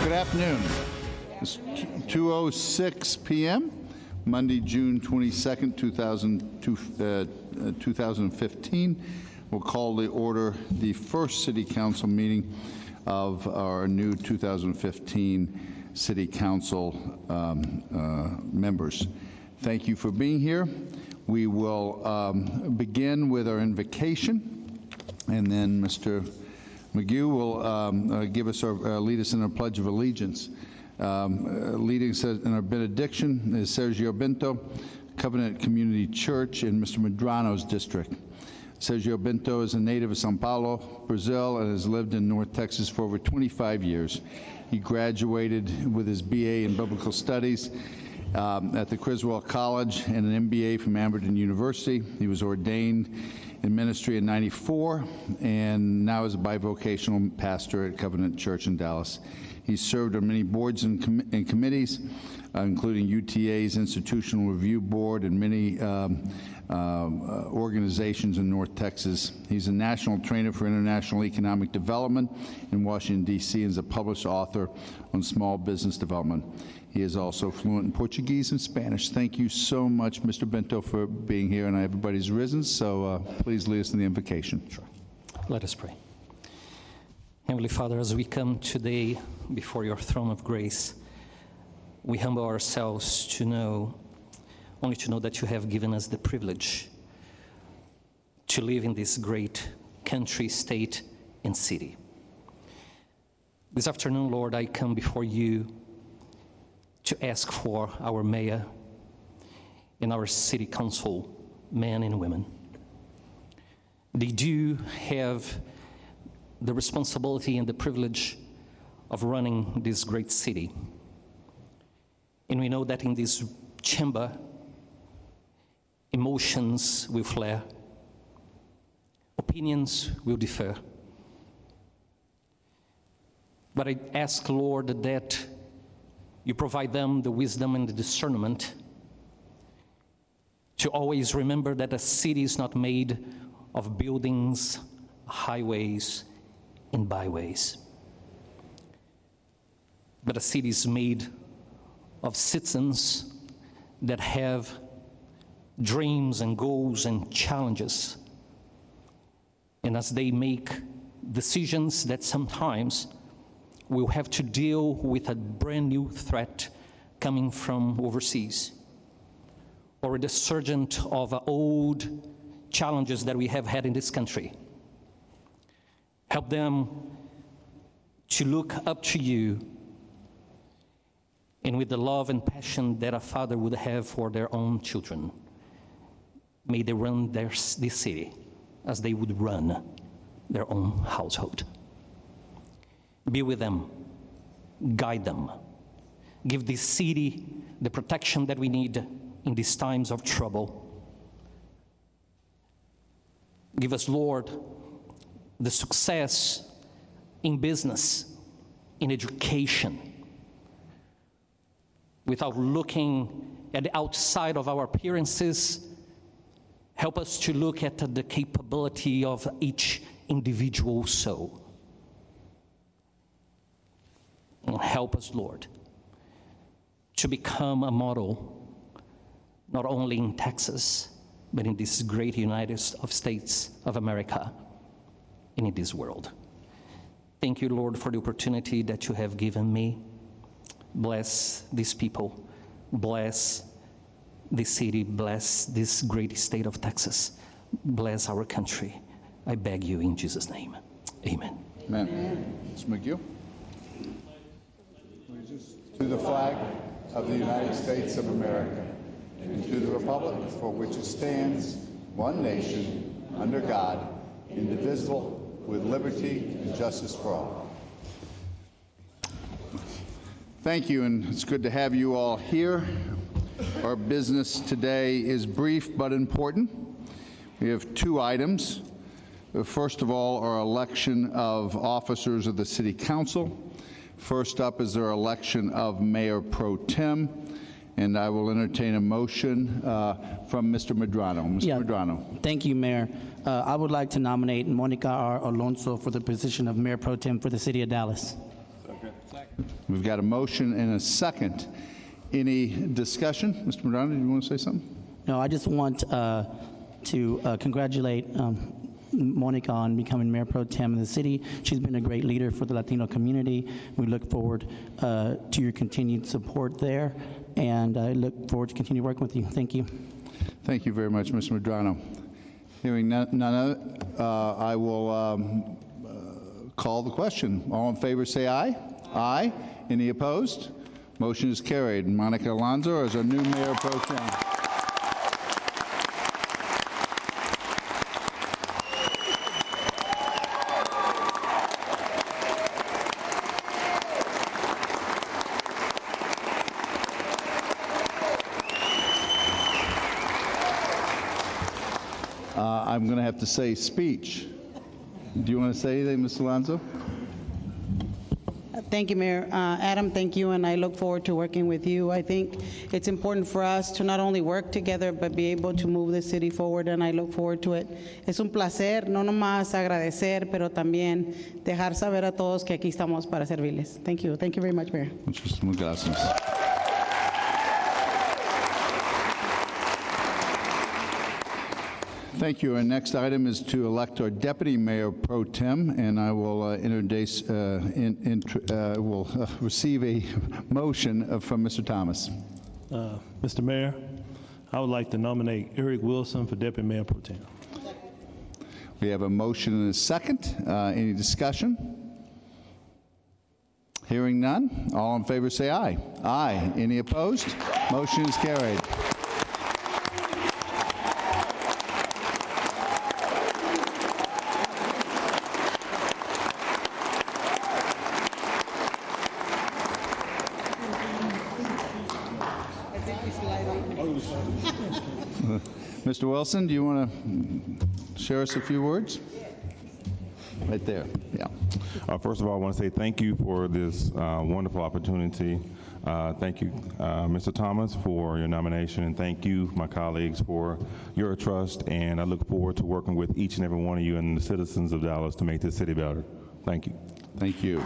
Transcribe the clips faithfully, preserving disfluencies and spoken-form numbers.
Good afternoon. It's two oh six p m Monday, June twenty-second, two thousand fifteen. We'll call to order the first City Council meeting of our new two thousand fifteen City Council um, uh, members. Thank you for being here. We will um, begin with our invocation, and then Mister McGew will um, uh, give us our, uh, lead us in our Pledge of Allegiance. Um, uh, leading us in our benediction is Sergio Bento, Covenant Community Church in Mister Medrano's district. Sergio Bento is a native of Sao Paulo, Brazil, and has lived in North Texas for over twenty-five years. He graduated with his B A in Biblical Studies um, at the Criswell College and an M B A from Aberdeen University. He was ordained in ministry in ninety-four and now is a bivocational pastor at Covenant Church in Dallas. He's served on many boards and, com and committees, uh, including U T A's Institutional Review Board and many um, uh, uh, organizations in North Texas. He's a national trainer for international economic development in Washington, D C, and is a published author on small business development. He is also fluent in Portuguese and Spanish. Thank you so much, Mister Bento, for being here, and everybody's risen, so uh, please lead us in the invocation. Sure. Let us pray. Heavenly Father, as we come today before your throne of grace, we humble ourselves to know, only to know that you have given us the privilege to live in this great country, state, and city. This afternoon, Lord, I come before you to ask for our mayor and our city council, men and women. They do have the responsibility and the privilege of running this great city. And we know that in this chamber, emotions will flare, opinions will differ. But I ask, Lord, that you provide them the wisdom and the discernment to always remember that a city is not made of buildings, highways, and byways, but a city is made of citizens that have dreams and goals and challenges. And as they make decisions that sometimes we'll have to deal with a brand new threat coming from overseas, or a resurgence of old challenges that we have had in this country. Help them to look up to you, and with the love and passion that a father would have for their own children, may they run their, this city as they would run their own household. Be with them, guide them, give this city the protection that we need in these times of trouble. Give us, Lord, the success in business, in education, without looking at the outside of our appearances. Help us to look at the capability of each individual soul. And help us, Lord, to become a model, not only in Texas, but in this great United States of America and in this world. Thank you, Lord, for the opportunity that you have given me. Bless these people. Bless this city. Bless this great state of Texas. Bless our country. I beg you in Jesus' name. Amen. Amen. Mister McGill. To the flag of the United States of America, and to the republic for which it stands, one nation, under God, indivisible, with liberty and justice for all. Thank you, and it's good to have you all here. Our business today is brief but important. We have two items. First of all, our election of officers of the City Council. First up is our election of Mayor Pro Tem, and I will entertain a motion uh, from Mister Medrano. Mister Yeah. Medrano. Thank you, Mayor. Uh, I would like to nominate Monica R. Alonso for the position of Mayor Pro Tem for the City of Dallas. Okay. We've got a motion and a second. Any discussion? Mister Madonna, do you want to say something? No, I just want uh, to uh, congratulate um, Monica on becoming Mayor Pro Tem of the city. She's been a great leader for the Latino community. We look forward uh, to your continued support there, and I look forward to continue working with you. Thank you. Thank you very much, Mister Medrano. Hearing none, none other, uh, I will um, uh, call the question. All in favor say aye. Aye. Any opposed? Motion is carried. Monica Alonso is our new Mayor Pro Tem. Uh, I'm going to have to say speech. Do you want to say anything, Miz Alonso? Thank you, Mayor. Uh, Adam, thank you, and I look forward to working with you. I think it's important for us to not only work together, but be able to move the city forward, and I look forward to it. Es un placer, no nomás agradecer, pero también dejar saber a todos que aquí estamos para servirles. Thank you. Thank you very much, Mayor. Muchísimas gracias. Thank you. Our next item is to elect our Deputy Mayor Pro Tem, and I will uh, introduce, uh, in, in, uh, will uh, receive a motion uh, from Mister Thomas. Uh, Mister Mayor, I would like to nominate Eric Wilson for Deputy Mayor Pro Tem. We have a motion and a second. Uh, any discussion? Hearing none. All in favor say aye. Aye. Any opposed? Motion is carried. Mister Wilson, do you want to share us a few words? Right there, yeah. Uh, first of all, I want to say thank you for this uh, wonderful opportunity. Uh, thank you, uh, Mister Thomas, for your nomination, and thank you, my colleagues, for your trust, and I look forward to working with each and every one of you and the citizens of Dallas to make this city better. Thank you. Thank you.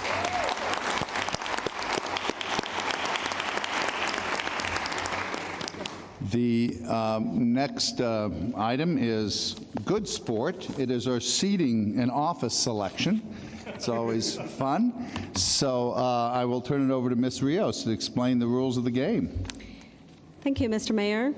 The um, next uh, item is good sport. It is our seating and office selection. It's always fun. So uh, I will turn it over to Miz Rios to explain the rules of the game. Thank you, Mister Mayor.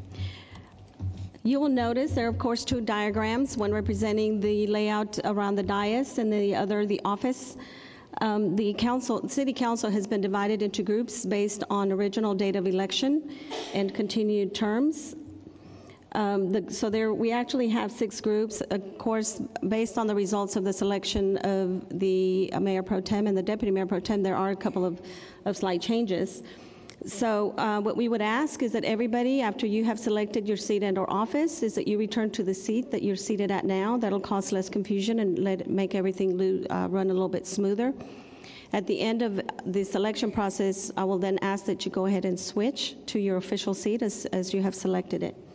You will notice there are, of course, two diagrams, one representing the layout around the dais and the other the office. Um, the council, city council has been divided into groups based on original date of election and continued terms. Um, the, so there, we actually have six groups, of course, based on the results of the selection of the uh, Mayor Pro Tem and the Deputy Mayor Pro Tem. There are a couple of, of slight changes. So uh, what we would ask is that everybody, after you have selected your seat and or office, is that you return to the seat that you're seated at now. That'll cause less confusion and let it make everything lo- uh, run a little bit smoother. At the end of the selection process, I will then ask that you go ahead and switch to your official seat as, as you have selected it.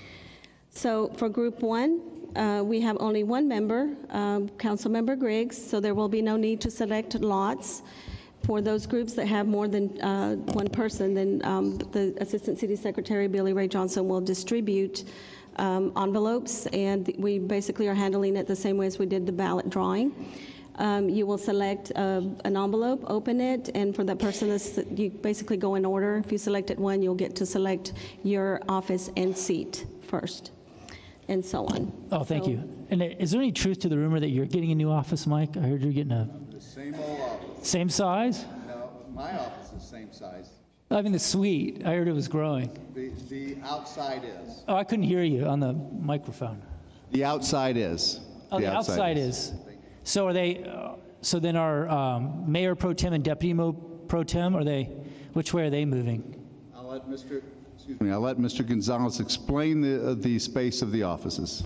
So for group one, uh, we have only one member, um, Councilmember Griggs, so there will be no need to select lots. For those groups that have more than uh, one person, then um, the Assistant City Secretary, Billy Ray Johnson, will distribute um, envelopes, and we basically are handling it the same way as we did the ballot drawing. Um, you will select uh, an envelope, open it, and for that person, you basically go in order. If you selected one, you'll get to select your office and seat first, and so on. Oh, thank so, you. And is there any truth to the rumor that you're getting a new office, Mike? I heard you're getting a... The same old office. Same size? No, my office is same size. I mean, the suite. I heard it was growing. The, the outside is. Oh, I couldn't hear you on the microphone. The outside is. Oh, the, the outside, outside is. is. So are they, uh, so then our um, Mayor Pro Tem and Deputy Mayor Pro Tem, are they, which way are they moving? I'll let Mister Excuse me, I'll let Mister Gonzalez explain the, uh, the space of the offices.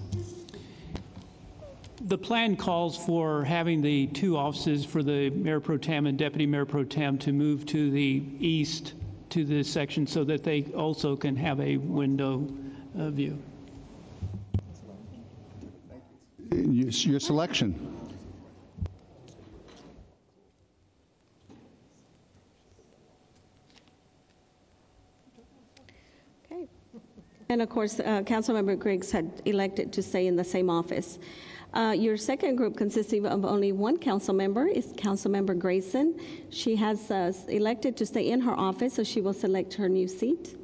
The plan calls for having the two offices for the Mayor Pro Tem and Deputy Mayor Pro Tem to move to the east to this section so that they also can have a window uh, view. Your selection. And of course, uh, Councilmember Griggs had elected to stay in the same office. Uh, your second group, consisting of only one council member, is Councilmember Grayson. She has uh, elected to stay in her office, so she will select her new seat.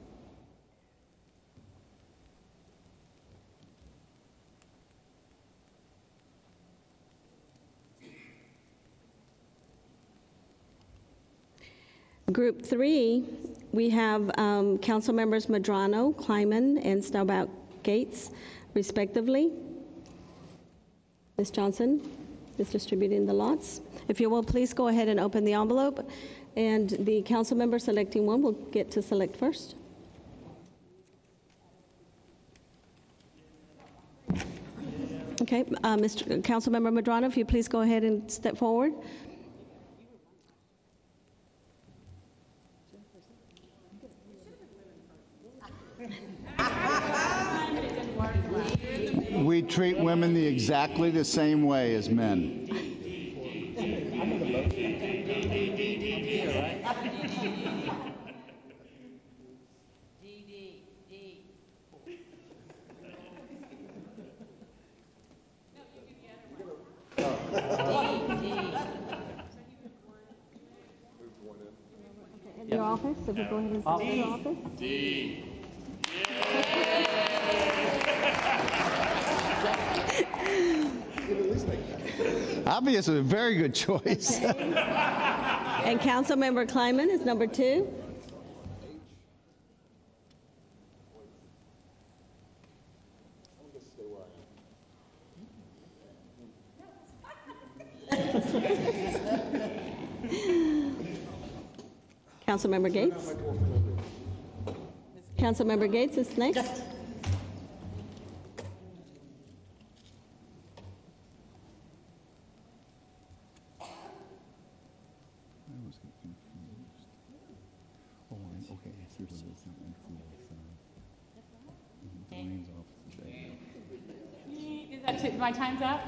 Group three, we have um, council members Medrano, Kleiman, and Staubach Gates, respectively. Miz Johnson is distributing the lots. If you will, please go ahead and open the envelope, and the council member selecting one will get to select first. Okay, uh, Mister Councilmember Medrano, if you please go ahead and step forward. We treat women the exactly the same way as men. Your office, if we go ahead and select your office. D. Obviously, a very good choice. And Councilmember Kleiman is number two. Councilmember Gates. Councilmember Gates is next. Is that it? My time's up?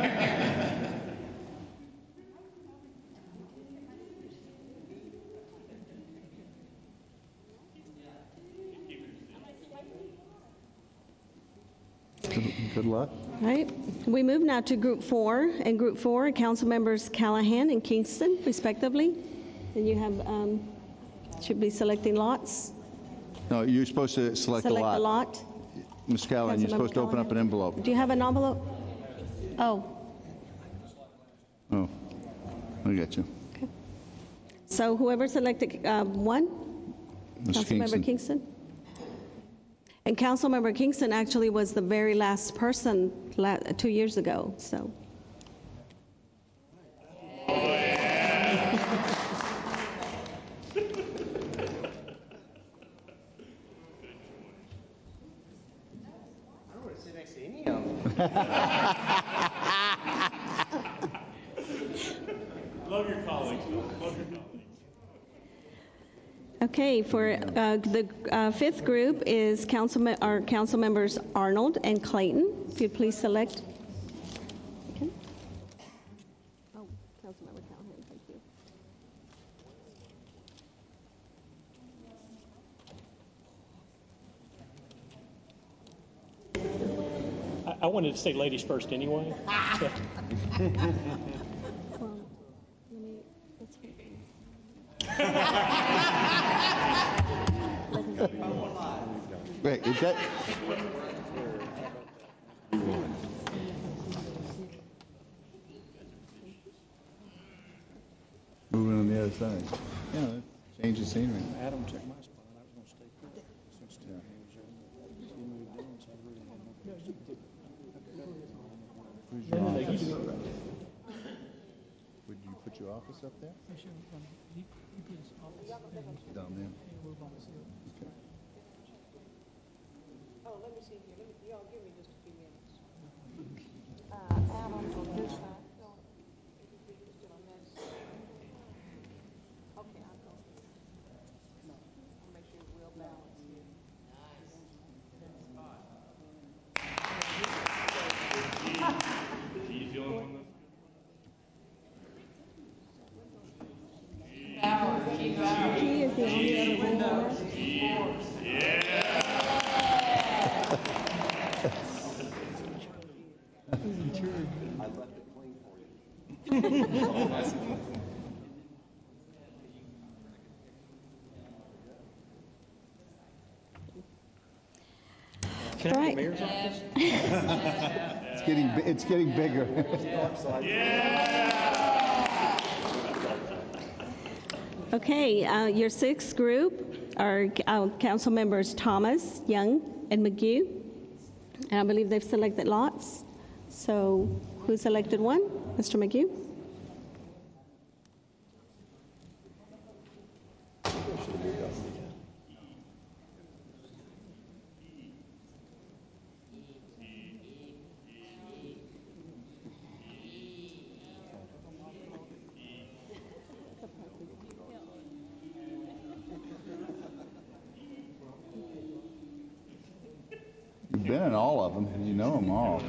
Good, good luck. All right. We move now to Group Four. And Group Four, Council Members Callahan and Kingston, respectively. And you have um, should be selecting lots. No, you're supposed to select, Select a lot. the lot. Miz Callahan, you're Councilmember supposed to open up an envelope. Do you have an envelope? Oh. Oh, I got you. Okay. So whoever selected uh, one, Mister Councilmember Kingston. Kingston. And Councilmember Kingston actually was the very last person la two years ago. So. Love your colleagues. Love your colleagues. Okay, for uh, the uh, fifth group is council our council members Arnold and Clayton. If you'd please select. Okay. Oh, Councilmember Callahan, thank you. I, I wanted to say ladies first anyway. So. Well, let me, let's Wait, is that? Moving on the other side. Yeah, change the scenery. Adam took my spot. I was going to stay put. Since yeah. He moved on, so I really had no place to go. Who's your office? Would you put your office up there? Sure. Um, he, he put his office Down there. Yeah, we're opposite. Okay. Oh, let me see here. Let me, y'all give me just a few minutes. Uh, Adam on this side. No, still on that side. Okay, I'll go. I'll make sure it's well balanced here. G, you on this? He is the only other one. Yeah. Can I Right. have the mayor's office? It's getting, bi- it's getting bigger. Okay, uh, your sixth group are uh, council members Thomas, Young, and McGee. And I believe they've selected lots. So who selected one? Mister McGee? You've been in all of them. You know them all.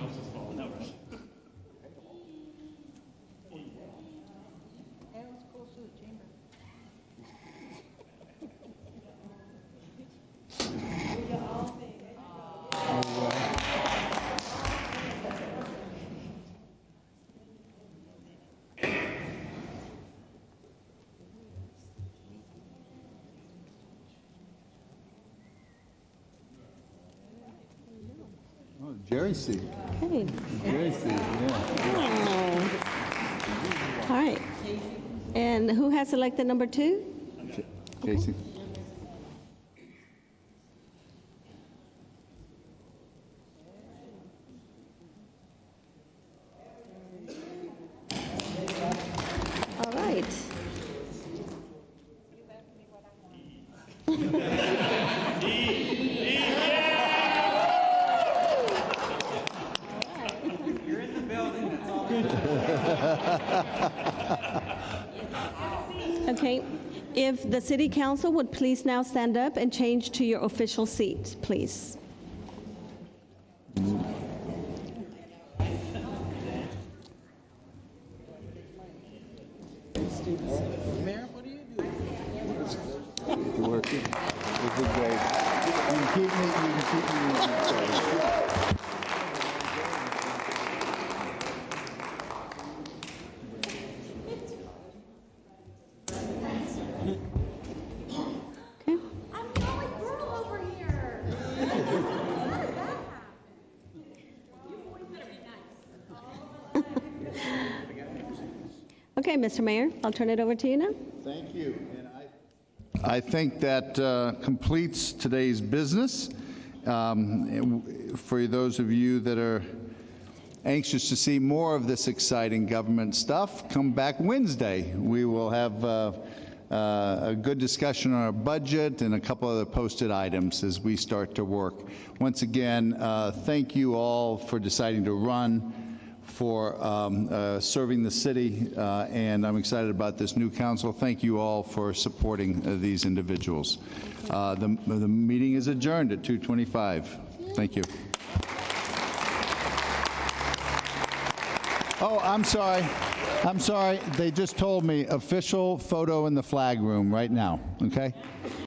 Oh, Jerry seat. Okay. Jerry seat, yeah. Oh. All right. And who has selected number two? Casey. All right. You're in the building. That's all. Okay. If the city council would please now stand up and change to your official seat, please. Mayor, what do you do? Good work. This is great. You can keep me, you can keep me. Okay. I'm the only girl over here. How did that happen? You boys better be nice. Okay, Mister Mayor, I'll turn it over to you now. Thank you. And I, I think that uh, completes today's business. Um, for those of you that are anxious to see more of this exciting government stuff, come back Wednesday. We will have uh, uh, a good discussion on our budget and a couple other posted items as we start to work. Once again, uh, thank you all for deciding to run, for um, uh, serving the city, uh, and I'm excited about this new council. Thank you all for supporting uh, these individuals. Uh, the, the meeting is adjourned at two twenty-five. Thank you. Oh, I'm sorry. I'm sorry. They just told me official photo in the flag room right now, okay?